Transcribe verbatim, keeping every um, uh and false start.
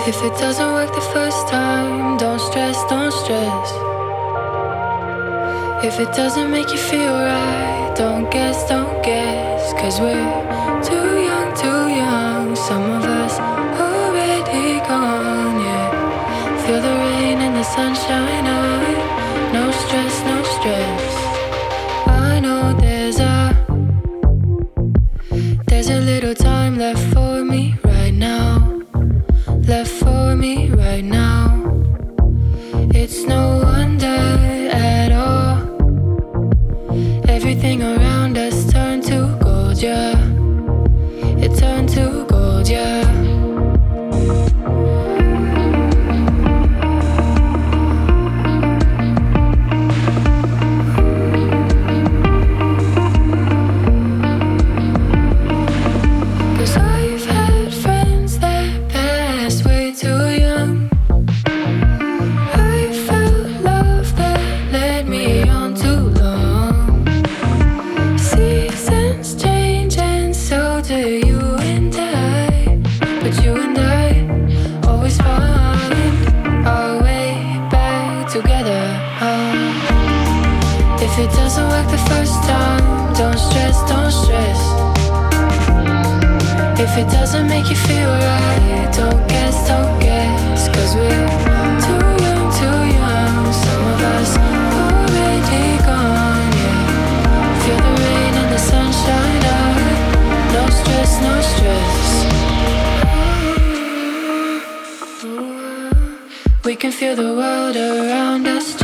If it doesn't work the first time, don't stress, don't stress. If it doesn't make you feel right, don't guess, don't guess. Cause we're too young, too young. Some of us already gone, yeah. Feel the rain and the sunshine on. No stress, no stress. I know there's a There's a little time left for me right now. Left for me right now. It's no wonder at all. Everything around us turned to gold, yeah. It turned to gold, yeah. If it doesn't work the first time, don't stress, don't stress. If it doesn't make you feel right, don't guess, don't guess. Cause we're too young, too young. Some of us already gone, yeah. Feel the rain and the sunshine out. No stress, no stress. We can feel the world around us.